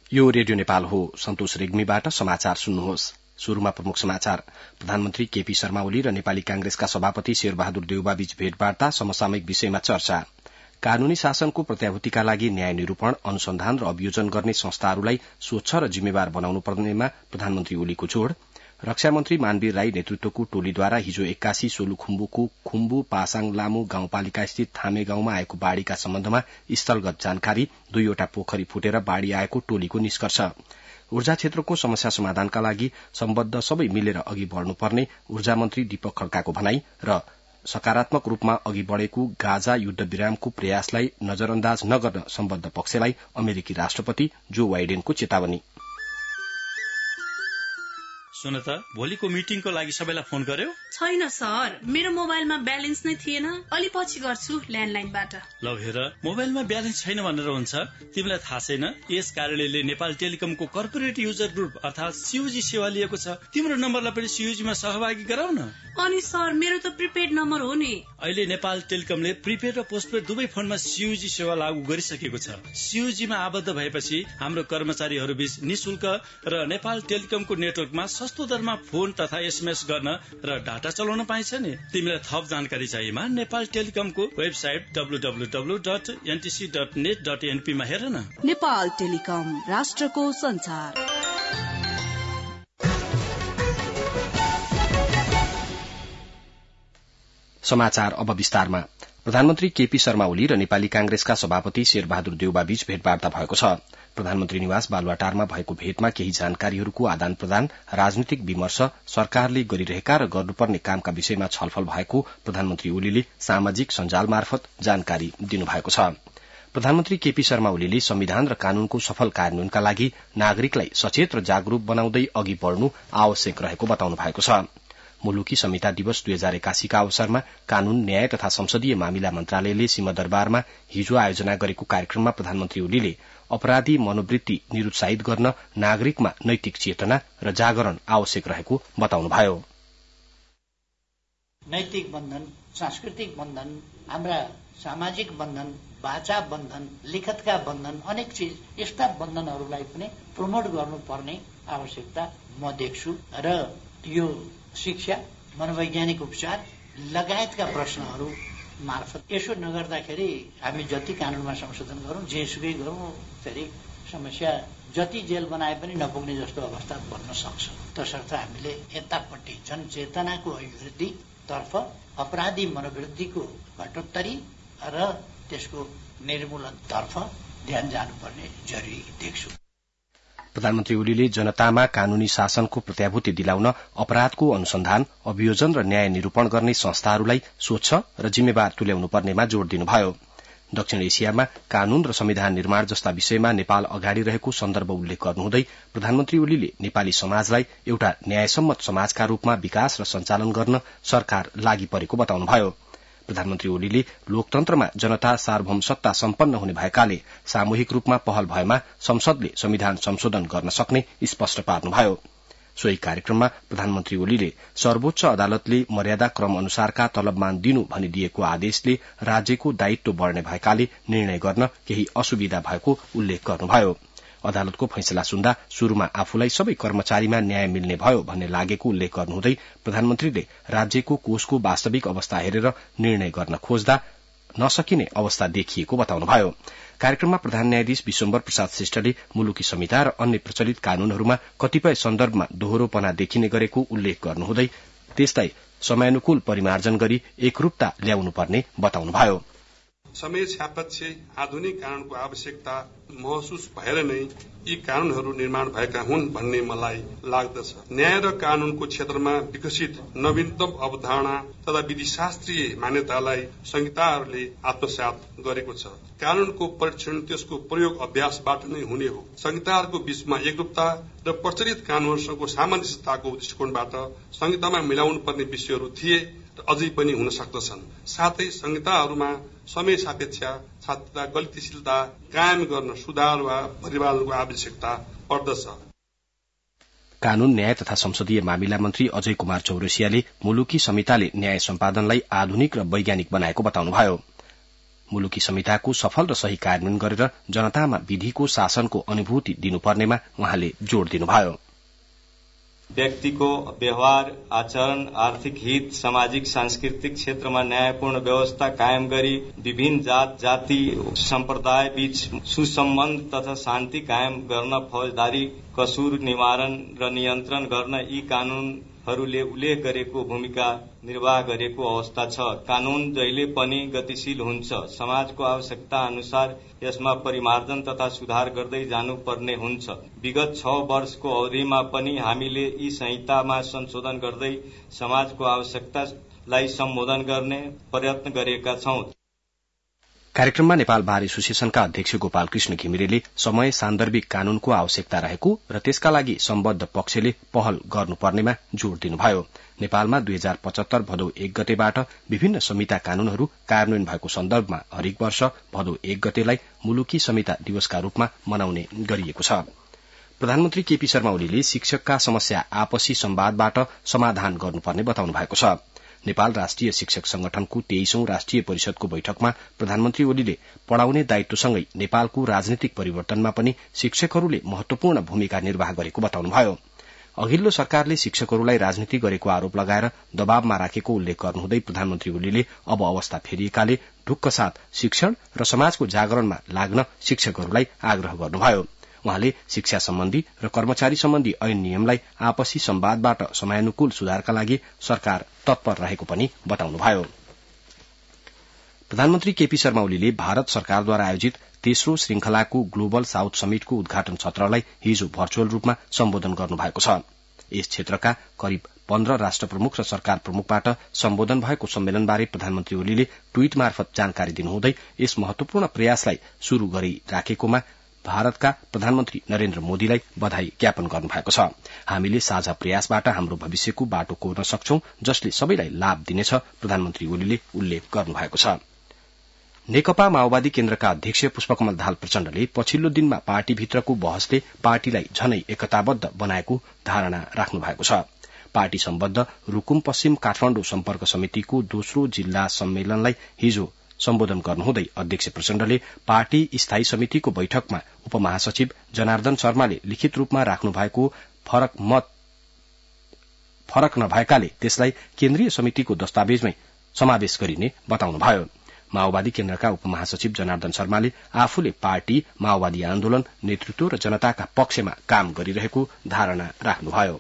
यो रेडियो नेपाल हो। सन्तोष रेग्मीबाट समाचार सुन्नुहोस्। शुरूमा प्रमुख समाचार। प्रधानमन्त्री केपी शर्मा ओली र नेपाली कांग्रेसका सभापति शेरबहादुर देउवाबीच भेटवार्ता, समसामयिक विषयमा चर्चा। कानूनी शासनको प्रत्याभूतिका लागि न्याय निरूपण, अनुसन्धान र अभियोजन गर्ने संस्थाहरूलाई स्वच्छ र जिम्मेवार बनाउनु पर्नेमा प्रधानमन्त्री ओलीको जोड़। रक्षा मन्त्री मानवीर राई नेतृत्वको टोलीद्वारा हिजो 81 सोलुखुम्बुको खुम्बु पासाङ लामु गाउँपालिका स्थित थामे गाउँमा आएको बाढ़ीका सम्बन्धमा स्थलगत जानकारी, 2वटा पोखरी फुटेर बाढ़ी आएको टोलीको निष्कर्ष। ऊर्जा क्षेत्रको समस्या समाधानका लागि सम्बद्ध सबै मिलेर अघि बढ़नुपर्ने ऊर्जा मन्त्री दीपक खड्काको भनाई र सकारात्मक रूपमा अघि बढ़ेको गाजा युद्ध विरामको प्रयासलाई नजरअन्दाज नगर्न सम्बद्ध पक्षलाई अमेरिकी राष्ट्रपति जो बाइडेनको चेतावनी। सुन त, भोलिको मिटिङको लागि सबैलाई फोन गर्यो? छैन सर, मेरो मोबाइलमा ब्यालेन्स नै थिएन। अलि पछि गर्छु ल्यान्डलाइनबाट। ल हेर, मोबाइलमा ब्यालेन्स छैन भनेर हुन्छ? तिमीलाई थाहा छैन यस कार्यालयले नेपाल टेलिकमको कर्पोरेट युजर ग्रुप अर्थात सीयूजी सेवा लिएको छ। तिम्रो नम्बरलाई पनि सीयूजीमा सहभागी गराउन। अनि सर, मेरो त प्रिपेड नम्बर हो नि। अहिले नेपाल टेलिकमले प्रिपेड र पोस्टपेड दुवै फोनमा सीयूजी सेवा लागू गरिसकेको छ। सीयूजीमा आबद्ध भएपछि हाम्रो कर्मचारीहरू बीच निशुल्क र नेपाल टेलिकमको नेटवर्कमा सस्तो दरमा फोन तथा एसएमएस गर्न र डाटा चलाउन पाइन्छ नि। तिमीलाई थप जानकारी चाहिएमा नेपाल टेलिकमको वेबसाइट www.ntc.net.np मा हेर न। नेपाल टेलिकम, राष्ट्रको संचार। समाचार अब विस्तारमा। प्रधानमन्त्री केपी शर्मा ओली र नेपाली कांग्रेसका सभापति शेरबहादुर देउवाबीच भेटवार्ता भएको छ। प्रधानमन्त्री निवास बालुवाटारमा भएको भेटमा केही जानकारीहरूको आदान प्रदान, राजनीतिक विमर्श, सरकारले गरिरहेका र गर्नुपर्ने कामका विषयमा छलफल भएको प्रधानमन्त्री ओलीले सामाजिक सञ्जाल मार्फत जानकारी दिनुभएको छ। प्रधानमन्त्री केपी शर्मा ओलीले संविधान र कानूनको सफल कार्यान्वयनका लागि नागरिकलाई सचेत र जागरूक बनाउँदै अघि बढ़नु आवश्यक रहेको बताउनु भएको छ। मुलुकी संहिता दिवस 2081 का अवसरमा कानून, न्याय तथा संसदीय मामिला मन्त्रालयले सिंहदरबारमा हिजो आयोजना गरेको कार्यक्रममा प्रधानमन्त्री ओलीले अपराधी मनोवृत्ति निरुत्साहित गर्न नागरिकमा नैतिक चेतना र जागरण आवश्यक रहेको बताउनुभयो। नैतिक बन्धन, सांस्कृतिक बन्धन, हाम्रा सामाजिक बन्धन, भाषा बन्धन, लिखतका बन्धन, अनेक चीज यस्ता बन्धनहरूलाई पनि प्रमोट गर्नुपर्ने आवश्यकता म देख्छु र यो शिक्षा, मनोवैज्ञानिक उपचार लगायतका प्रश्नहरू मार्फत यसो नगर्दाखेरि हामी जति कानूनमा संशोधन गरौं, जेसुकै गरौं, फेरि समस्या जति जेल बनाए पनि नपुग्ने जस्तो अवस्था बन्न सक्छ। तसर्थ हामीले यतापट्टि जनचेतनाको अभिवृद्धि तर्फ अपराधी मनोवृत्तिको घटोत्तरी र त्यसको निर्मूलन तर्फ ध्यान जानुपर्ने जरुरी देख्छु। प्रधानमन्त्री ओलीले जनतामा कानूनी शासनको प्रत्याभूति दिलाउन अपराधको अनुसन्धान, अभियोजन र न्याय निरूपण गर्ने संस्थाहरूलाई स्वच्छ र जिम्मेवार तुल्याउनु पर्नेमा जोड़ दिनुभयो। दक्षिण एशियामा कानून र संविधान निर्माण जस्ता विषयमा नेपाल अगाडि रहेको सन्दर्भ उल्लेख गर्नुहुँदै प्रधानमन्त्री ओलीले नेपाली समाजलाई एउटा न्यायसम्मत समाजका रूपमा विकास र सञ्चालन गर्न सरकार लागि परेको बताउनुभयो। प्रधानमन्त्री ओलीले लोकतन्त्रमा जनता सार्वभौम सत्ता सम्पन्न हुने भएकाले सामूहिक रूपमा पहल भएमा संसदले संविधान संशोधन गर्न सक्ने स्पष्ट पार्नुभयो। सोही कार्यक्रममा प्रधानमन्त्री ओलीले सर्वोच्च अदालतले मर्यादा क्रम अनुसारका तलबमान दिनु भनिदिएको आदेशले राज्यको दायित्व बढ़ने भएकाले निर्णय गर्न केही असुविधा भएको उल्लेख गर्नुभयो। अदालतको फैसला सुन्दा शुरूमा आफूलाई सबै कर्मचारीमा न्याय मिल्ने भयो भन्ने लागेको उल्लेख गर्नुहुँदै प्रधानमन्त्रीले राज्यको कोषको वास्तविक अवस्था हेरेर निर्णय गर्न खोज्दा नसकिने अवस्था देखिएको बताउनुभयो। कार्यक्रममा प्रधान न्यायाधीश विश्वम्भर प्रसाद श्रेष्ठले मुलुकी संहिता र अन्य प्रचलित कानूनहरूमा कतिपय सन्दर्भमा दोहोरोपना देखिने गरेको उल्लेख गर्नुहुँदै त्यसलाई समयानुकूल परिमार्जन गरी एकरूपता ल्याउनुपर्ने बताउनुभयो। समय सापेक्ष आधुनिक कानूनको आवश्यकता महसुस भएर नै यी कानूनहरू निर्माण भएका हुन् भन्ने मलाई लाग्दछ। न्याय र कानूनको क्षेत्रमा विकसित नवीनतम अवधारणा तथा विधिशास्त्रीय मान्यतालाई संहिताहरूले आत्मसात गरेको छ। कानूनको परीक्षण त्यसको प्रयोग अभ्यासबाट नै हुने हो। संहिताहरूको बीचमा एकरूपता र प्रचलित कानूनहरूको सामञ्जस्यताको दृष्टिकोणबाट संहितामा मिलाउनु पर्ने विषयहरू थिए र अझै पनि हुन सक्दछन्। साथै संहिताहरूमा समय सापेक्ष छात्रता गतिशीलता कायम गर्न सुधार वा परिवारको आवश्यकता पर्दछ। कानून, न्याय तथा संसदीय मामिला मन्त्री अजय कुमार चौरसियाले मुलुकी संहिताले न्याय सम्पादनलाई आधुनिक र वैज्ञानिक बनाएको बताउनुभयो। मुलुकी संहिताको सफल र सही कार्यान्वयन गरेर जनतामा विधिको शासनको अनुभूति दिनुपर्नेमा उहाँले जोड़ दिनुभयो। व्यक्तिको व्यवहार, आचरण, आर्थिक हित, सामाजिक सांस्कृतिक क्षेत्रमा न्यायपूर्ण व्यवस्था कायम गरी विभिन्न जात जाति सम्प्रदाय बीच सुसम्बन्ध तथा शान्ति कायम गर्न, फौजदारी कसुर निवारण र नियन्त्रण गर्न यी कानूनहरूले उल्लेख गरेको भूमिका निर्वाह गरेको अवस्था छ। कानून जहिले पनि गतिशील हुन्छ। समाजको आवश्यकता अनुसार यसमा परिमार्जन तथा सुधार गर्दै जानुपर्ने हुन्छ। विगत 6 वर्षको अवधिमा पनि हामीले यी संहितामा संशोधन गर्दै समाजको आवश्यकतालाई सम्बोधन गर्ने प्रयत्न गरेका छौं। कार्यक्रममा नेपाल बार एसोसिएशनका अध्यक्ष गोपाल कृष्ण घिमिरेले समय सान्दर्भिक कानूनको आवश्यकता रहेको र त्यसका लागि सम्बद्ध पक्षले पहल गर्नुपर्नेमा जोड़ दिनुभयो। नेपालमा 2075 भदौ 1 गतेबाट विभिन्न संहिता कानूनहरू कार्यान्वयन भएको सन्दर्भमा हरेक वर्ष भदौ 1 गतेलाई मुलुकी संहिता दिवसका रूपमा मनाउने गरिएको छ। प्रधानमन्त्री केपी शर्मा ओलीले शिक्षकका समस्या आपसी संवादबाट समाधान गर्नुपर्ने बताउनु भएको छ। नेपाल राष्ट्रिय शिक्षक संगठनको 23औं राष्ट्रिय परिषदको बैठकमा प्रधानमन्त्री ओलीले पढ़ाउने दायित्वसँगै नेपालको राजनीतिक परिवर्तनमा पनि शिक्षकहरूले महत्वपूर्ण भूमिका निर्वाह गरेको बताउनुभयो। अघिल्लो सरकारले शिक्षकहरूलाई राजनीति गरेको आरोप लगाएर दबावमा राखेको उल्लेख गर्नुहुँदै प्रधानमन्त्री ओलीले अब अवस्था फेरिएकाले ढुक्क साथ शिक्षण र समाजको जागरणमा लाग्न शिक्षकहरूलाई आग्रह गर्नुभयो। उहाँले शिक्षा सम्बन्धी र कर्मचारी सम्बन्धी ऐन नियमलाई आपसी संवादबाट समयानुकूल सुधारका लागि सरकार तत्पर रहेको पनि बताउनुभयो। प्रधानमन्त्री केपी शर्मा ओलीले भारत सरकारद्वारा आयोजित तेस्रो श्रृंखलाको ग्लोबल साउथ समिटको उद्घाटन सत्रलाई हिजो भर्चुअल रूपमा सम्बोधन गर्नुभएको छ। यस क्षेत्रका करिब 15 राष्ट्र प्रमुख र सरकार प्रमुखबाट सम्बोधन भएको सम्मेलनबारे प्रधानमन्त्री ओलीले ट्वीट मार्फत जानकारी दिनुहुँदै यस महत्वपूर्ण प्रयासलाई शुरू गरिराखेकोमा भारतका प्रधानमन्त्री नरेन्द्र मोदीलाई बधाई ज्ञापन गर्नुभएको छ। हामीले साझा प्रयासबाट हाम्रो भविष्यको बाटो कोर्न सक्छौं जसले सबैलाई लाभ दिनेछ, प्रधानमन्त्री ओलीले उल्लेख गर्नुभएको छ। नेकपा माओवादी केन्द्रका अध्यक्ष पुष्पकमल दाहाल प्रचण्डले पछिल्लो दिनमा पार्टीभित्रको बहसले पार्टीलाई झनै एकताबद्ध बनाएको धारणा राख्नु भएको छ। पार्टी सम्बद्ध रूकुम पश्चिम काठमाडौँ सम्पर्क समितिको दोस्रो जिल्ला सम्मेलनलाई हिजो सम्बोधन गर्नुहुँदै अध्यक्ष प्रचण्डले पार्टी स्थायी समितिको बैठकमा उपमहासचिव जनार्दन शर्माले लिखित रूपमा राख्नु भएको फरक नभएकाले त्यसलाई केन्द्रीय समितिको दस्तावेजमै समावेश गरिने बताउनुभयो। माओवादी केन्द्रका उपमहासचिव जनार्दन शर्माले आफूले पार्टी, माओवादी आन्दोलन, नेतृत्व र जनताका पक्षमा काम गरिरहेको धारणा राख्नुभयो।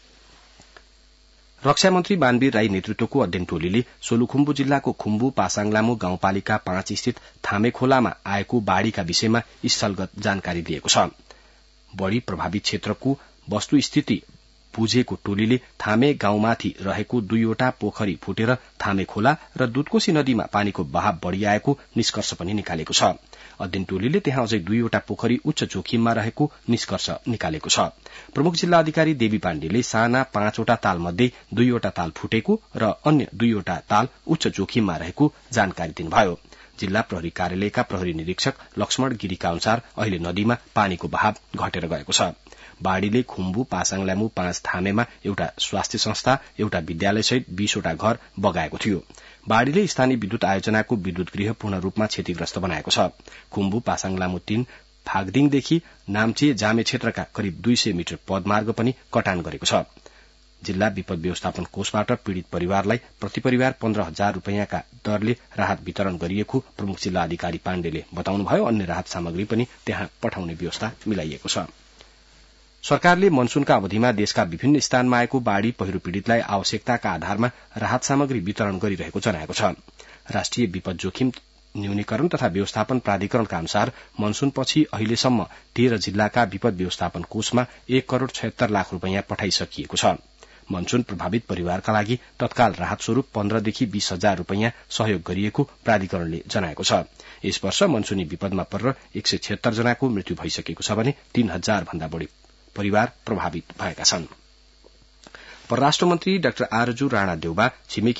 रक्षा मन्त्री बानवीर राई नेतृत्वको अध्ययन टोलीले सोलुखुम्बु जिल्लाको खुम्बु पासाङलामु गाउँपालिका 5 स्थित थामे खोलामा आएको बाढ़ीका विषयमा स्थलगत जानकारी दिएको छ। बढ़ी प्रभावित क्षेत्रको वस्तुस्थिति बुझेको टोलीले थामे गाउँमाथि रहेको 2वटा पोखरी फुटेर थामे खोला र दुधकोशी नदीमा पानीको बहाव बढ़ी आएको निष्कर्ष पनि निकालेको छ। अध्ययन टोलीले त्यहाँ अझै 2वटा पोखरी उच्च जोखिममा रहेको निष्कर्ष निकालेको छ। प्रमुख जिल्ला अधिकारी देवी पाण्डेले साना 5वटा ताल मध्ये 2वटा ताल फुटेको र अन्य 2वटा ताल उच्च जोखिममा रहेको जानकारी दिनुभयो। जिल्ला प्रहरी कार्यालयका प्रहरी निरीक्षक लक्ष्मण गिरीका अनुसार अहिले नदीमा पानीको बहाव घटेर गएको छ। बाढ़ीले खुम्बु पासाङलामु 5 थामेमा एउटा स्वास्थ्य संस्था, एउटा विद्यालय सहित 20वटा घर बगाएको थियो। बाढ़ीले स्थानीय विद्युत आयोजनाको विद्युत गृह पूर्ण रूपमा क्षतिग्रस्त बनाएको छ। खुम्बु पासाङलामु 3 फागदिङदेखि नाम्चे जामे क्षेत्रका करिब 200 मिटर पदमार्ग पनि कटान गरेको छ। जिल्ला विपद व्यवस्थापन कोषबाट पीड़ित परिवारलाई प्रति परिवार 15,000 रूपियाँका दरले राहत वितरण गरिएको प्रमुख जिल्ला अधिकारी पाण्डेले बताउनुभयो। अन्य राहत सामग्री पनि त्यहाँ पठाउने व्यवस्था मिलाइएको छ। सरकारले मनसूनका अवधिमा देशका विभिन्न स्थानमा आएको बाढ़ी पहिरो पीड़ितलाई आवश्यकताका आधारमा राहत सामग्री वितरण गरिरहेको जनाएको छ। राष्ट्रिय विपद जोखिम न्यूनीकरण तथा व्यवस्थापन प्राधिकरणका अनुसार मनसूनपछि अहिलेसम्म 13 जिल्लाका विपद व्यवस्थापन कोषमा 1 करोड़ 76 लाख रूपियाँ पठाइसकिएको छ। मनसून प्रभावित परिवारका लागि तत्काल राहत स्वरूप 15 देखि 20,000 रूपियाँ सहयोग गरिएको प्राधिकरणले जनाएको छ। यस वर्ष मनसूनी विपदमा परेर 176 जनाको मृत्यु भइसकेको छ भने 3,000 भन्दा बढ़ी परिवार प्रभावित भएका छन्। परराष्ट्र मन्त्री डाक्टर आरजू राणा देउबा छिमेकी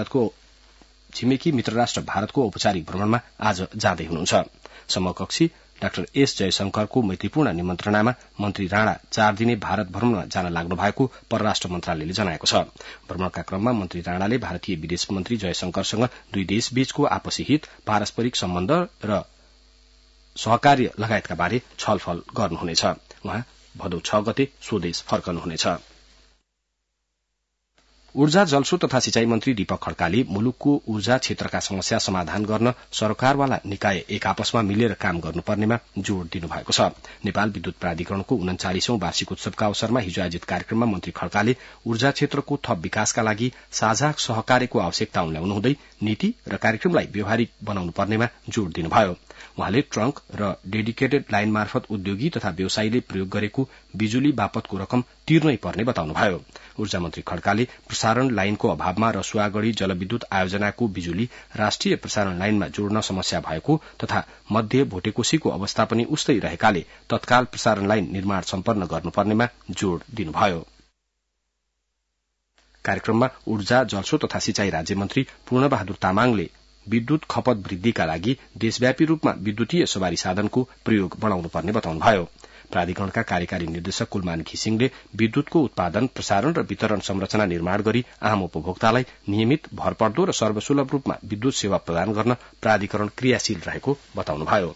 मित्र राष्ट्र भारतको औपचारिक भ्रमणमा आज जाँदै हुनुहुन्छ। समकक्षी डाक्टर एस जयशंकरको मैत्रीपूर्ण निमन्त्रणामा मन्त्री राणा 4 दिने भारत भ्रमणमा जान लाग्नु भएको परराष्ट्र मन्त्रालयले जनाएको छ। भ्रमणका क्रममा मन्त्री राणाले भारतीय विदेश मन्त्री जयशंकरसँग दुई देशबीचको आपसी हित, पारस्परिक सम्बन्ध र सहकार्य लगायतका बारे छलफल गर्नुहुनेछ। उहाँ भदौ 6 गते स्वदेश फर्कनुहुनेछ। ऊर्जा, जलस्रोत तथा सिंचाई मन्त्री दीपक खड्काले मुलुकको ऊर्जा क्षेत्रका समस्या समाधान गर्न सरकारवाला निकाय एक आपसमा मिलेर काम गर्नुपर्नेमा जोड़ दिनुभएको छ। नेपाल विद्युत प्राधिकरणको 39औं वार्षिक उत्सवका अवसरमा हिजो आयोजित कार्यक्रममा मन्त्री खड्काले ऊर्जा क्षेत्रको थप विकासका लागि साझा सहकार्यको आवश्यकता उन्ल्याउनु हुँदै नीति र कार्यक्रमलाई व्यावहारिक बनाउनु पर्नेमा जोड़ दिनुभयो। उहाँले ट्रंक र डेडिकेटेड लाइन मार्फत उद्योगी तथा व्यवसायीले प्रयोग गरेको बिजुली बापतको रकम तिर्नै पर्ने बताउनुभयो। ऊर्जा मन्त्री खड्काले प्रसारण लाइनको अभावमा रसुवागढ़ी जलविद्युत आयोजनाको बिजुली राष्ट्रिय प्रसारण लाइनमा जोड्न समस्या भएको तथा मध्य भोटेकोशीको अवस्था पनि उस्तै रहेकाले तत्काल प्रसारण लाइन निर्माण सम्पन्न गर्नुपर्नेमा जोड़ दिनुभयो। कार्यक्रममा ऊर्जा, जलस्रोत तथा सिंचाई राज्यमन्त्री पूर्णबहादुर तामाङले विद्युत खपत वृद्धिका लागि देशव्यापी रूपमा विद्युतीय सवारी साधनको प्रयोग बढ़ाउनुपर्ने बताउनुभयो। प्राधिकरणका कार्यकारी निर्देशक कुलमान घिसिङले विद्युतको उत्पादन, प्रसारण र वितरण संरचना निर्माण गरी आम उपभोक्तालाई नियमित, भरपर्दो र सर्वसुलभ रूपमा विद्युत सेवा प्रदान गर्न प्राधिकरण क्रियाशील रहेको बताउनुभयो।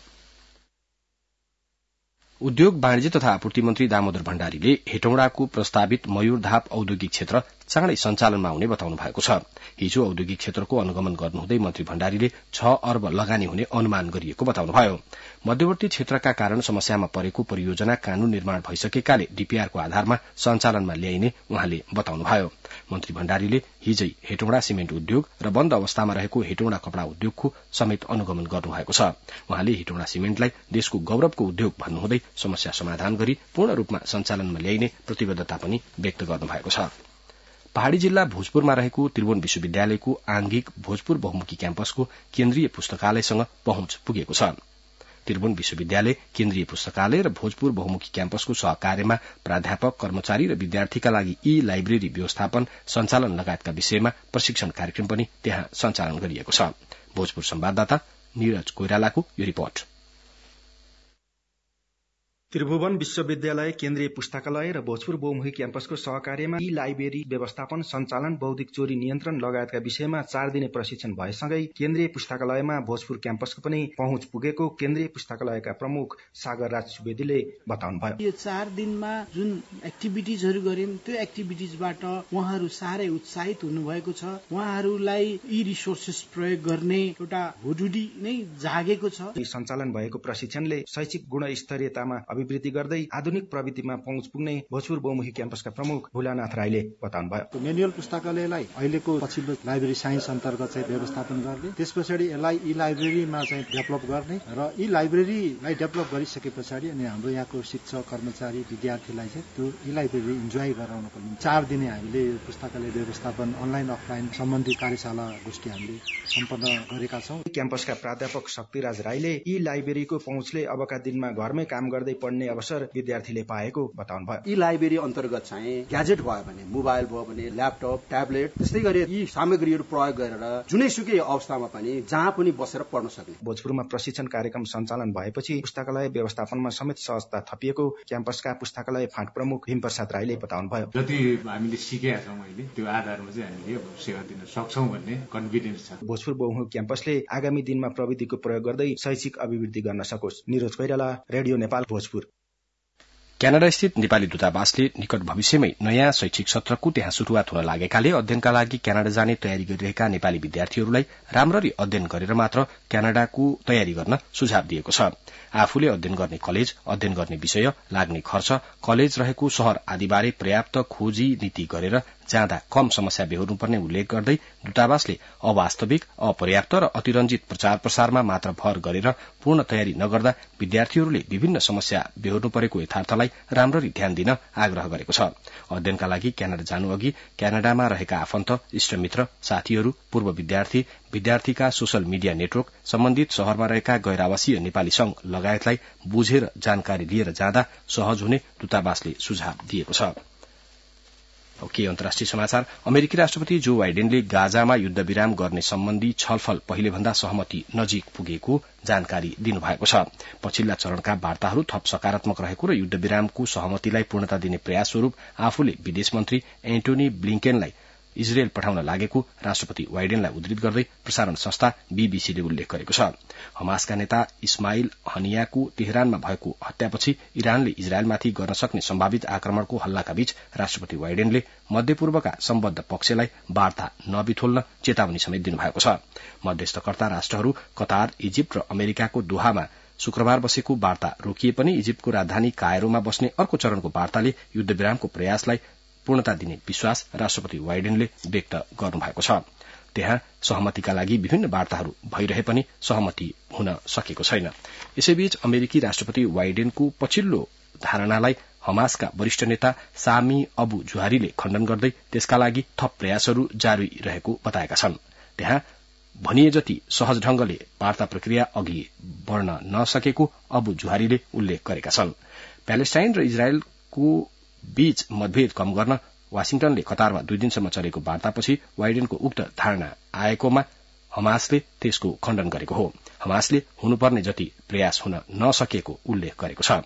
उद्योग, वाणिज्य तथा आपूर्ति मन्त्री दामोदर भण्डारीले हेटौडाको प्रस्तावित मयूरधाप औद्योगिक क्षेत्र चाँडै सञ्चालनमा आउने बताउनु भएको छ। हिजो औद्योगिक क्षेत्रको अनुगमन गर्नुहुँदै मन्त्री भण्डारीले 6 अर्ब लगानी हुने अनुमान गरिएको बताउनुभयो। मध्यवर्ती क्षेत्रका कारण समस्यामा परेको परियोजना कानून निर्माण भइसकेकाले डीपीआरको आधारमा सञ्चालनमा ल्याइने उहाँले बताउनुभयो। मन्त्री भण्डारीले हिजै हेटौडा सिमेन्ट उद्योग र बन्द अवस्थामा रहेको हेटौडा कपड़ा उद्योगको समेत अनुगमन गर्नुभएको छ। उहाँले हेटौडा सिमेन्टलाई देशको गौरवको उद्योग भन्नुहुँदै समस्या समाधान गरी पूर्ण रूपमा सञ्चालनमा ल्याइने प्रतिबद्धता पनि व्यक्त गर्नुभएको छ। पहाड़ी जिल्ला भोजपुरमा रहेको त्रिभुवन विश्वविद्यालयको आंगिक भोजपुर बहुमुखी क्याम्पसको केन्द्रीय पुस्तकालयसँग पहुँच पुगेको छ। त्रिभुवन विश्वविद्यालय, केन्द्रीय पुस्तकालय र भोजपुर बहुमुखी क्याम्पसको सहकार्यमा प्राध्यापक, कर्मचारी र विद्यार्थीका लागि ई लाइब्रेरी व्यवस्थापन, सञ्चालन लगायतका विषयमा प्रशिक्षण कार्यक्रम पनि त्यहाँ सञ्चालन गरिएको छ। भोजपुर संवाददाता नीरज कोइरालाको यो रिपोर्ट। त्रिभुवन विश्वविद्यालय, केन्द्रीय पुस्तकालय र भोजपुर बहुमुखी क्याम्पसको सहकार्यमा ई लाइब्रेरी व्यवस्थापन, सञ्चालन, बौद्धिक चोरी नियन्त्रण लगायतका विषयमा 4 दिने प्रशिक्षण भएसँगै केन्द्रीय पुस्तकालयमा भोजपुर क्याम्पसको पनि पहुँच पुगेको केन्द्रीय पुस्तकालयका प्रमुख सागर राज सुवेदीले बताउनुभयो। यो 4 दिनमा जुन एक्टिभिटिजहरू गर्यौं त्यो एक्टिभिटिजबाट उहाँहरू साह्रै उत्साहित हुनुभएको छ। उहाँहरूलाई ई रिसोर्सेस प्रयोग गर्ने एउटा हुडुडी नै जागेको छ। सञ्चालन भएको प्रशिक्षणले शैक्षिक गुणस्तरीयतामा अभिवृद्धि गर्दै आधुनिक प्रविधिमा पहुँच पुग्ने भोजपुर बहुमुखी क्याम्पसका प्रमुख भुलानाथ राईले बताउनुभयो। म्यानुअल पुस्तकालयलाई अहिलेको पछिल्लो लाइब्रेरी साइन्स अन्तर्गत चाहिँ व्यवस्थापन गर्ने, त्यस पछाडि यसलाई ई लाइब्रेरीमा चाहिँ डेभलप गर्ने र ई लाइब्रेरीलाई डेभलप गरिसके पछाडि अनि हाम्रो यहाँको शिक्षक, कर्मचारी, विद्यार्थीलाई चाहिँ त्यो ई लाइब्रेरी इन्जोय गराउनको निम्ति 4 दिने हामीले पुस्तकालय व्यवस्थापन अनलाइन अफलाइन सम्बन्धी कार्यशाला गोष्ठी हामीले सम्पन्न गरेका छौं। क्याम्पसका प्राध्यापक शक्तिराज राईले ई लाइब्रेरीको पहुँचले अबका दिनमा घरमै काम गर्दै पढ्ने अवसर विद्यार्थीले पाएको बताउनुभयो। ई लाइब्रेरी अन्तर्गत चाहिँ ग्याजेट भयो भने, मोबाइल भयो भने, ल्यापटप, ट्याब्लेट, त्यस्तै गरी यी सामग्रीहरू प्रयोग गरेर जुनैसुकै अवस्थामा पनि जहाँ पनि बसेर पढ्न सक्ने। भोजपुरमा प्रशिक्षण कार्यक्रम सञ्चालन भएपछि पुस्तकालय व्यवस्थापनमा समेत सहजता थपिएको क्याम्पसका पुस्तकालय फाँट प्रमुख भीमप्रसाद राईले बताउनुभयो। जति हामीले सिकेका छौं अहिले त्यो आधारमा चाहिँ हामीले सेवा दिन सक्छौं भन्ने कन्फिडेन्स छ। भोजपुर बहुमुखी क्याम्पसले आगामी दिनमा प्रविधिको प्रयोग गर्दै शैक्षिक अभिवृद्धि गर्न सकोस्। निरज कोइराला, रेडियो नेपाल, भोजपुर। क्यानाडा स्थित नेपाली दूतावासले निकट भविष्यमै नयाँ शैक्षिक सत्रको त्यहाँ शुरूआत हुन लागेकाले अध्ययनका लागि क्यानाडा जाने तयारी गरिरहेका नेपाली विद्यार्थीहरूलाई राम्ररी अध्ययन गरेर मात्र क्यानाडाको तयारी गर्न सुझाव दिएको छ। आफूले अध्ययन गर्ने कलेज, अध्ययन गर्ने विषय, लाग्ने खर्च, कलेज रहेको शहर आदिबारे पर्याप्त खोजी नीति गरेर जाँदा कम समस्या बेहोर्नुपर्ने उल्लेख गर्दै दूतावासले अवास्तविक, अपर्याप्त र अतिरञ्जित प्रचार प्रसारमा मात्र भर गरेर पूर्ण तयारी नगर्दा विद्यार्थीहरूले विभिन्न समस्या बेहोर्नु परेको यथार्थलाई राम्ररी ध्यान दिन आग्रह गरेको छ। अध्ययनका लागि क्यानाडा जानु अघि क्यानाडामा रहेका आफन्त, इष्टमित्र, साथीहरू, पूर्व विद्यार्थी, विद्यार्थीका सोशल मिडिया नेटवर्क, सम्बन्धित शहरमा रहेका गैर आवासीय नेपाली संघ लगायतलाई बुझेर जानकारी लिएर जाँदा सहज हुने दूतावासले सुझाव दिएको छ। के अन्तर्राष्ट्रिय समाचार अमेरिकी राष्ट्रपति जो बाइडेनले गाजामा युद्धविराम गर्ने सम्बन्धी छलफल पहिलेभन्दा सहमति नजिक पुगेको जानकारी दिनुभएको छ। पछिल्ला चरणका वार्ताहरू थप सकारात्मक रहेको र युद्धविरामको सहमतिलाई पूर्णता दिने प्रयास स्वरूप आफूले विदेश मन्त्री एन्टोनी ब्लिंकेनलाई इजरायल पठाउन लागेको राष्ट्रपति बाइडेनलाई उद्धृत गर्दै प्रसारण संस्था बीबीसीले उल्लेख गरेको छ। हमासका नेता इस्माइल हनियाको तेहरानमा भएको हत्यापछि इरानले इजरायलमाथि गर्न सक्ने सम्भावित आक्रमणको हल्लाका बीच राष्ट्रपति बाइडेनले मध्यपूर्वका सम्बद्ध पक्षलाई वार्ता नबिथोल्न चेतावनी समेत दिनुभएको छ। मध्यस्थकर्ता राष्ट्रहरू कतार, इजिप्ट र अमेरिकाको दोहामा शुक्रबार बसेको वार्ता रोकिए पनि इजिप्टको राजधानी कायरोमा बस्ने अर्को चरणको वार्ताले युद्धविरामको प्रयासलाई पूर्णता दिने विश्वास राष्ट्रपति बाइडेनले व्यक्त गर्नुभएको छ। त्यहाँ सहमतिका लागि विभिन्न वार्ताहरू भइरहे पनि सहमति हुन सकेको छैन। यसैबीच अमेरिकी राष्ट्रपति बाइडेनको पछिल्लो धारणालाई हमासका वरिष्ठ नेता सामी अबु जुहारीले खण्डन गर्दै त्यसका लागि थप प्रयासहरू जारी रहेको बताएका छन्। त्यहाँ भनिए जति सहज ढंगले वार्ता प्रक्रिया अघि बढ़न नसकेको अबु जुहारीले उल्लेख गरेका छन्। प्यालेस्टाइन र इजरायलको बीच मतभेद कम गर्न वाशिंगटनले कतारमा 2 दिनसम्म चलेको वार्तापछि बाइडेनको उक्त धारणा आएकोमा हमासले त्यसको खण्डन गरेको हो। हमासले हुनुपर्ने जति प्रयास हुन नसकेको उल्लेख गरेको छ।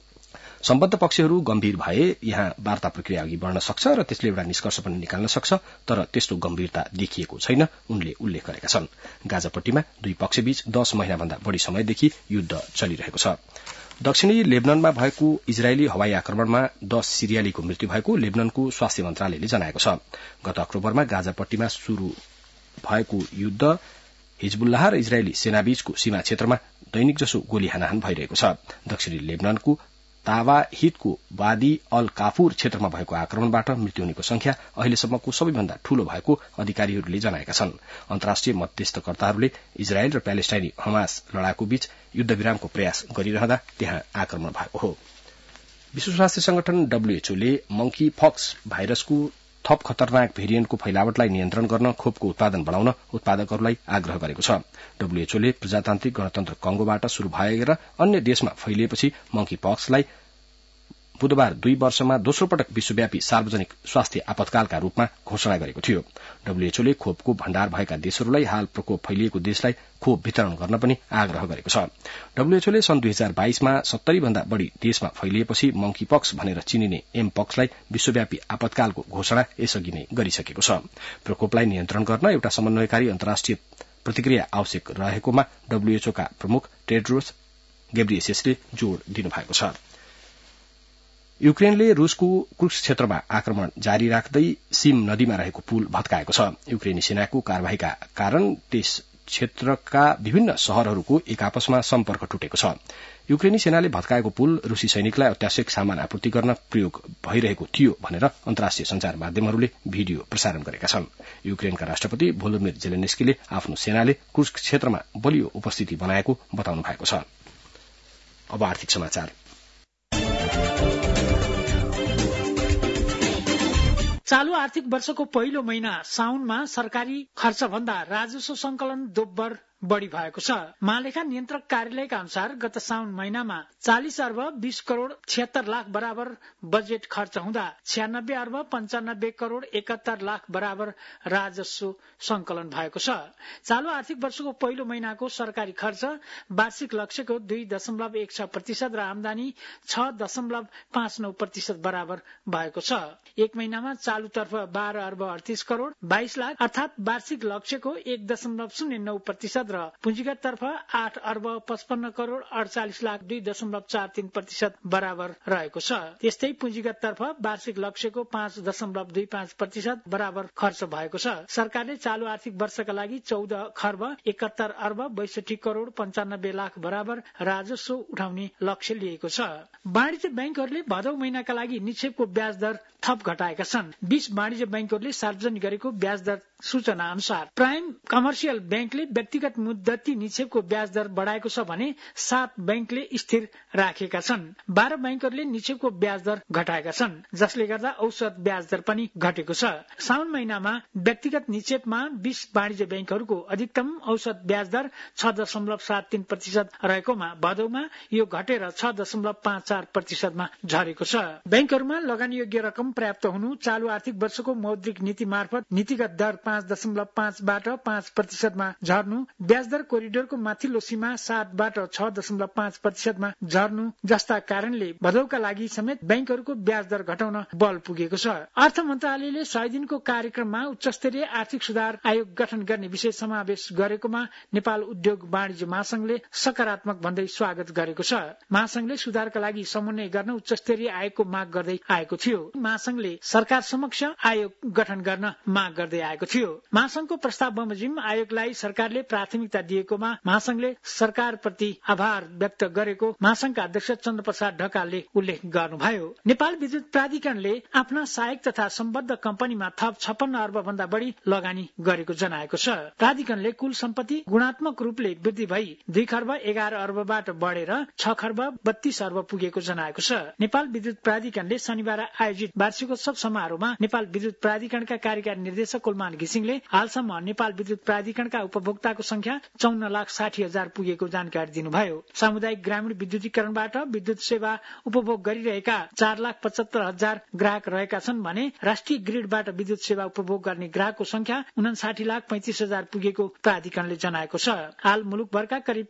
सम्बद्ध पक्षहरू गम्भीर भए यहाँ वार्ता प्रक्रिया अघि बढ़न सक्छ र त्यसले एउटा निष्कर्ष पनि निकाल्न सक्छ, तर त्यस्तो गम्भीरता देखिएको छैन, उनले उल्लेख गरेका छन्। गाजापट्टीमा दुई पक्षबीच 10 महिनाभन्दा बढ़ी समयदेखि युद्ध चलिरहेको छ। दक्षिणी लेबननमा भएको इजरायली हवाई आक्रमणमा 10 सिरियालीको मृत्यु भएको लेबननको स्वास्थ्य मन्त्रालयले जनाएको छ। गत अक्टोबरमा गाजापट्टीमा शुरू भएको युद्ध हिजबुल्लाह र इजरायली सेनाबीचको सीमा क्षेत्रमा दैनिक जसो गोली हानाहान भइरहेको छ। दक्षिणी लेबननको तावाहिदको वादी अल काफुर क्षेत्रमा भएको आक्रमणबाट मृत्यु हुनेको संख्या अहिलेसम्मको सबैभन्दा ठूलो भएको अधिकारीहरूले जनाएका छन्। अन्तर्राष्ट्रिय मध्यस्थकर्ताहरूले इजरायल र प्यालेस्टाइनी हमास लडाकु बीच युद्धविरामको प्रयास गरिरहँदा त्यहाँ आक्रमण भएको हो। विश्व स्वास्थ्य संगठन डब्ल्यूएचओले मंकी पक्स भाइरसको थप खतरनाक भेरिएन्टको फैलावटलाई नियन्त्रण गर्न खोपको उत्पादन बढ़ाउन उत्पादकहरूलाई आग्रह गरेको छ। डब्ल्यूएचओले प्रजातान्त्रिक गणतन्त्र कंगोबाट शुरू भएर अन्य देशमा फैलिएपछि मंकी पक्सलाई बुधबार 2 वर्षमा दोस्रो पटक विश्वव्यापी सार्वजनिक स्वास्थ्य आपतकालका रूपमा घोषणा गरेको थियो। डब्ल्यूएचओले खोपको भण्डार भएका देशहरूलाई हाल प्रकोप फैलिएको देशलाई खोप वितरण गर्न पनि आग्रह गरेको छ। डब्ल्यूएचओले सन् 2022 मा 70 भन्दा बढ़ी देशमा फैलिएपछि मंकी पक्स भनेर चिनिने एम पक्सलाई विश्वव्यापी आपतकालको घोषणा यसअघि नै गरिसकेको छ। प्रकोपलाई नियन्त्रण गर्न एउटा समन्वयकारी अन्तर्राष्ट्रिय प्रतिक्रिया आवश्यक रहेकोमा डब्ल्यूएचओका प्रमुख टेड्रोस गेब्रियेससले जोड़ दिनुभएको छ। युक्रेनले रूसको कुर्स्क क्षेत्रमा आक्रमण जारी राख्दै सिम नदीमा रहेको पुल भत्काएको छ। युक्रेनी सेनाको कार्यवाहीका कारण त्यस क्षेत्रका विभिन्न शहरहरूको एक आपसमा सम्पर्क टुटेको छ। युक्रेनी सेनाले भत्काएको पुल रूसी सैनिकलाई अत्यावश्यक सामान आपूर्ति गर्न प्रयोग भइरहेको थियो भनेर अन्तर्राष्ट्रिय संचार माध्यमहरूले भिडियो प्रसारण गरेका छन्। युक्रेनका राष्ट्रपति भोलोदिमिर जेलेन्स्कीले आफ्नो सेनाले कुर्स्क क्षेत्रमा बलियो उपस्थिति बनाएको बताउनु भएको छ। अब आर्थिक समाचार। चालू आर्थिक वर्षको पहिलो महिना साउनमा सरकारी खर्चभन्दा राजस्व संकलन दोब्बर बढ़ी भएको छ। महालेखा नियन्त्रक कार्यालयका अनुसार गत साउन महिनामा 40 अर्ब 20 करोड़ 76 लाख बराबर बजेट खर्च हुँदा 96 अर्ब 95 करोड़ 71 लाख बराबर राजस्व संकलन भएको छ। चालू आर्थिक वर्षको पहिलो महिनाको सरकारी खर्च वार्षिक लक्ष्यको 2.16% र आमदानी 6.59% बराबर भएको छ। एक महिनामा चालूतर्फ 12 अर्ब 38 करोड़ 22 लाख अर्थात वार्षिक लक्ष्यको 1.09% र पुँजीगत तर्फ 8 अर्ब 55 करोड़ 48 लाख 2.43% बराबर रहेको छ। त्यस्तै पुँजीगत तर्फ वार्षिक लक्ष्यको 5.25% बराबर खर्च भएको छ। सरकारले चालू आर्थिक वर्षका लागि 14 खर्ब 71 अर्ब 62 करोड़ 95 लाख बराबर राजस्व उठाउने लक्ष्य लिएको छ। वाणिज्य बैंकहरूले भदौ महिनाका लागि निक्षेपको ब्याज दर थप घटाएका छन्। 20 वाणिज्य बैंकहरूले सार्वजनिक गरेको ब्याज दर सूचना अनुसार प्राइम कमर्सियल बैंकले व्यक्तिगत मुद्दती निक्षेपको ब्याज दर बढाएको छ भने 7 बैंकले स्थिर राखेका छन्। 12 बैंकहरूले निक्षेपको ब्याज दर घटाएका छन्, जसले गर्दा औसत ब्याज दर पनि घटेको छ। साउन महिनामा व्यक्तिगत निक्षेपमा 20 वाणिज्य बैंकहरूको अधिकतम औसत ब्याज दर 6.73% रहेकोमा भदौमा यो घटेर 6.54% मा झरेको छ। बैंकहरूमा लगानीयोग्य रकम पर्याप्त हुनु, चालू आर्थिक वर्षको मौद्रिक नीति मार्फत नीतिगत दर 5.5 बाट 5% मा झर्नु, ब्याज दर कोरिडोरको माथिल्लो सीमा 7 बाट 6.5% मा झर्नु जस्ता कारणले भदौका लागि समेत बैंकहरूको ब्याज दर घटाउन बल पुगेको छ। अर्थ मन्त्रालयले 100 दिनको कार्यक्रममा उच्च स्तरीय आर्थिक सुधार आयोग गठन गर्ने विषय समावेश गरेकोमा नेपाल उद्योग वाणिज्य महासंघले सकारात्मक भन्दै स्वागत गरेको छ। महासंघले सुधारका लागि समन्वय गर्न उच्च स्तरीय आयोगको माग गर्दै आएको थियो। महासंघले सरकार समक्ष आयोग गठन गर्न माग गर्दै आएको थियो। महासंघको प्रस्ताव बमोजिम आयोगलाई सरकारले प्राथमिकता दिएकोमा महासंघले सरकारप्रति आभार व्यक्त गरेको महासंघका अध्यक्ष चन्द्र प्रसाद ढकालले उल्लेख गर्नुभयो। नेपाल विद्युत प्राधिकरणले आफ्ना सहायक तथा सम्बद्ध कम्पनीमा थप 56 अर्ब भन्दा बढी लगानी गरेको जनाएको छ। प्राधिकरणले कुल सम्पत्ति गुणात्मक रूपले वृद्धि भई 2 खर्ब 11 अर्बबाट बढेर 6 खर्ब 32 अर्ब पुगेको जनाएको छ। नेपाल विद्युत प्राधिकरणले शनिबार आयोजित वार्षिकोत्सव समारोहमा नेपाल विद्युत प्राधिकरणका कार्यकारी निर्देशक कुलमान घिसिङले हालसम्म नेपाल विद्युत प्राधिकरणका उपभोक्ताको संख्या 54,60,000 पुगेको जानकारी दिनुभयो। सामुदायिक ग्रामीण विद्युतीकरणबाट विद्युत सेवा उपभोग गरिरहेका 4,75,000 ग्राहक रहेका छन् भने राष्ट्रिय ग्रिडबाट विद्युत सेवा उपभोग गर्ने ग्राहकको संख्या 59,35,000 पुगेको प्राधिकरणले जनाएको छ। हाल मुलुकभरका करिब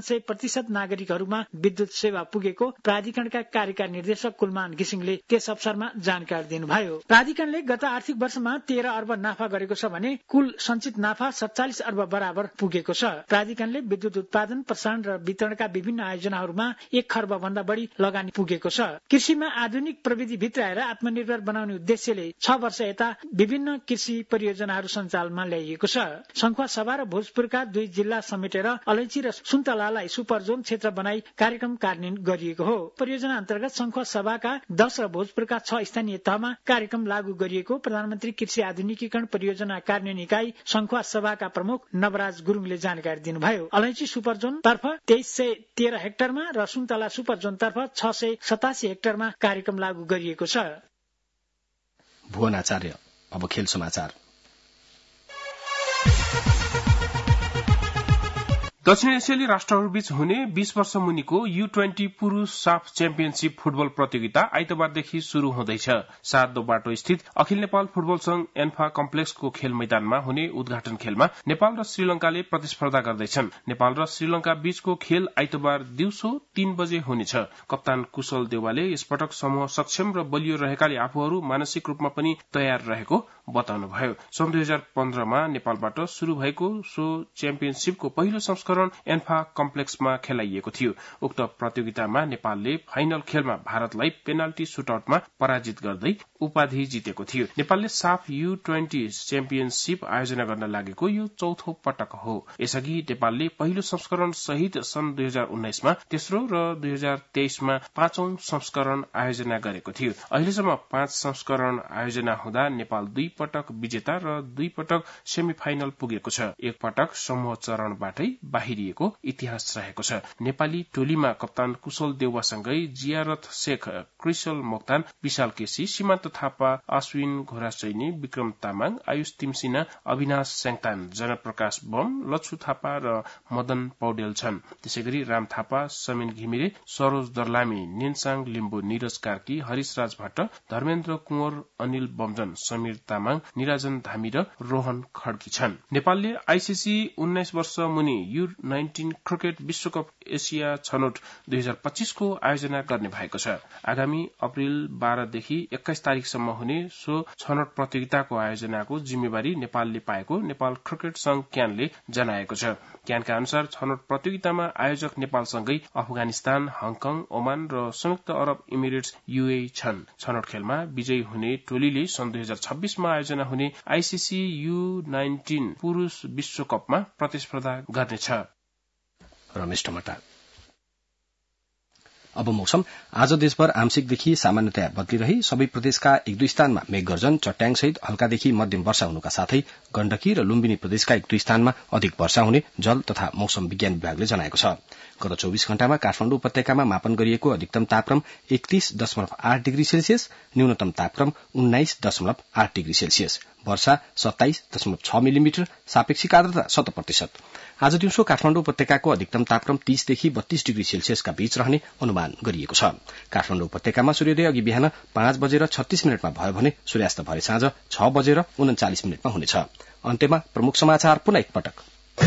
99% नागरिकहरूमा विद्युत सेवा पुगेको प्राधिकरणका कार्यकारी निर्देशक कुलमान घिसिङले त्यस अवसरमा जानकारी दिनुभयो। प्राधिकरणले गत आर्थिक वर्षमा 13 अर्ब नाफा गरेको छ भने कुल सञ्चित नाफा 47 अर्ब बराबर पुगेको छ। प्राधिकरणले विद्युत उत्पादन, प्रसारण र वितरणका विभिन्न आयोजनाहरूमा 1 खर्ब भन्दा बढी लगानी पुगेको छ। कृषिमा आधुनिक प्रविधि भित्राएर आत्मनिर्भर बनाउने उद्देश्यले 6 वर्ष यता विभिन्न कृषि परियोजनाहरू सञ्चालनमा ल्याइएको छ। संखुवा सभा र भोजपुरका 2 जिल्ला समेटेर अलैची र सुन्तलालाई सुपर जोन क्षेत्र बनाई कार्यक्रम कार्यान्वयन गरिएको हो। परियोजना अन्तर्गत संखुवा सभाका 10 र भोजपुरका 6 स्थानीय तहमा कार्यक्रम लागू गरिएको प्रधानमन्त्री कृषि आधुनिकीकरण परियोजना कार्यान्वयन इकाई संखुवा सभाका प्रमुख नवराज गुरुङले जानकारी दिनुभयो। अलैची सुपर जोन तर्फ 2313 हेक्टरमा र सुन्तला सुपर जोन तर्फ 687 हेक्टरमा कार्यक्रम लागू गरिएको छ। भुवन आचार्य। अब खेल समाचार। दक्षिण एसियाली राष्ट्रहरूबीच हुने 20 वर्ष मुनिको U20 पुरूष साफ च्याम्पियनशीप फुटबल प्रतियोगिता आइतबारदेखि शुरू हुँदैछ। 7 बाटो स्थित अखिल नेपाल फुटबल संघ एन्फा कम्प्लेक्सको खेल मैदानमा हुने उद्घाटन खेलमा नेपाल र श्रीलंकाले प्रतिस्पर्धा गर्दैछन्। नेपाल र श्रीलंका बीचको खेल आइतबार दिउँसो 3 बजे हुनेछ। कप्तान कुशल देवालले यसपटक समूह सक्षम र बलियो रहेकाले आफूहरू मानसिक रूपमा पनि तयार रहेको बताउनुभयो। सन् 2015 मा नेपालबाट शुरू भएको सो च्याम्पियनशीपको पहिलो संस्करण एन्फा कम्प्लेक्समा खेलाइएको थियो। उक्त प्रतियोगितामा नेपालले फाइनल खेलमा भारतलाई पेनाल्टी सुटआउटमा पराजित गर्दै उपाधि जितेको थियो। नेपालले साफ U20 च्याम्पियनशीप आयोजना गर्न लागेको यो चौथो पटक हो। यसअघि नेपालले पहिलो संस्करण सहित सन् 2019 मा, तेस्रो र 2023 मा 5औं संस्करण आयोजना गरेको थियो। अहिलेसम्म 5 संस्करण आयोजना हुँदा नेपाल 2 पटक विजेता र 2 पटक सेमी फाइनल पुगेको छ। 1 पटक समूह चरणबाटै बाहिरिएको इतिहास रहेको छ। नेपाली टोलीमा कप्तान कुशल देउवासँगै जियारत शेख, क्रिसल मोक्तान, विशाल केसी, सीमान्त थापा, अश्विन घोराचैनी, विक्रम तामाङ, आयुष तिमसिना, अविनाश स्याङतान, जनप्रकाश बम, लच्छु थापा र मदन पौडेल छन्। त्यसैगरी राम थापा, समीन घिमिरे, सरोज दर्लामी, निन्साङ लिम्बू, निरज कार्की, हरिश राज भट्ट, धर्मेन्द्र कुँवर, अनिल बमजन, समीर तामाङ, निराजन धामी र रोहन खड्की छन्। नेपालले आईसीसी 19 वर्ष मुनि U19 क्रिकेट विश्वकप एसिया छनौट 2025 को आयोजना गर्ने भएको छ। आगामी अप्रेल 12 देखि 21 तारिकसम्म हुने सो छनौट प्रतियोगिताको आयोजनाको जिम्मेवारी नेपालले पाएको नेपाल क्रिकेट संघ क्यानले जनाएको छ। क्यानका अनुसार छनौट प्रतियोगितामा आयोजक नेपालसँगै अफगानिस्तान, हङकङ, ओमान र संयुक्त अरब इमिरेट्स UAE छन्। छनौट खेलमा विजयी हुने टोलीले सन् 2026 मा आयोजना हुने आईसीसी U19 पुरूष विश्वकपमा प्रतिस्पर्धा गर्नेछ। रमेश टमाटा। अब मौसम। आज देशभर आंशिकदेखि सामान्यतया बदली रही सबै प्रदेशका 1-2 स्थानमा मेघगर्जन, चट्याङसहित हल्कादेखि मध्यम वर्षा हुनुका साथै गण्डकी र लुम्बिनी प्रदेशका 1-2 स्थानमा अधिक वर्षा हुने जल तथा मौसम विज्ञान विभागले जनाएको छ। गत 24 घण्टामा काठमाडौँ उपत्यकामा मापन गरिएको अधिकतम तापक्रम 31.8 डिग्री सेल्सियस, न्यूनतम तापक्रम 19.8 डिग्री सेल्सियस, वर्षा 27.6 मिलिमिटर, सापेक्षिक आर्द्रता 70%। आज दिउँसो काठमाडौँ उपत्यकाको अधिकतम तापक्रम 30 देखि 32 डिग्री सेल्सियसका बीच रहने अनुमान गरिएको छ। काठमाडौँ उपत्यकामा सूर्योदय अघि बिहान 5:36 भयो भने सूर्यास्त भए साँझ 6:39 हुनेछ। अन्त्यमा प्रमुख समाचार पुनः एकपटक।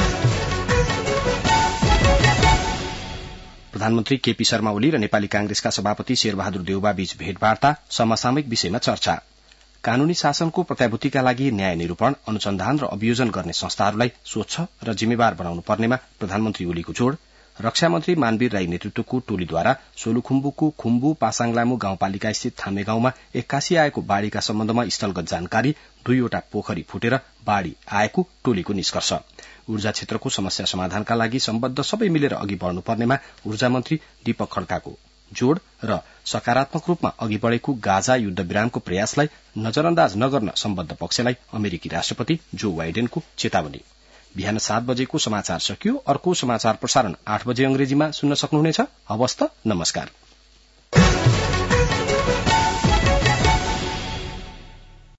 प्रधानमन्त्री केपी शर्मा ओली र नेपाली कांग्रेसका सभापति शेरबहादुर देउबा बीच भेटवार्ता, समसामयिक विषयमा चर्चा। कानूनी शासनको प्रत्याभूतिका लागि न्याय निरूपण, अनुसन्धान र अभियोजन गर्ने संस्थाहरूलाई स्वच्छ र जिम्मेवार बनाउनु पर्नेमा प्रधानमन्त्री ओलीको जोड़। रक्षा मन्त्री मानवीर राई नेतृत्वको टोलीद्वारा सोलुखुम्बुको खुम्बु पासाङलामु गाउँपालिका स्थित थामे गाउँमा 81 आएको बाढ़ीका सम्बन्धमा स्थलगत जानकारी, 2वटा पोखरी फुटेर बाढ़ी आएको टोलीको निष्कर्ष। ऊर्जा क्षेत्रको समस्या समाधानका लागि सम्बद्ध सबै मिलेर अघि बढ़नुपर्नेमा ऊर्जा मन्त्री दीपक खड्काको जोड़ र सकारात्मक रूपमा अघि बढ़ेको गाजा युद्ध विरामको प्रयासलाई नजरअन्दाज नगर्न सम्बद्ध पक्षलाई अमेरिकी राष्ट्रपति जो बाइडेनको चेतावनी। बिहान 7 बजेको समाचार सकियो। अर्को समाचार प्रसारण 8 बजे अंग्रेजीमा सुन्न सक्नुहुनेछ। हवस् त, नमस्कार।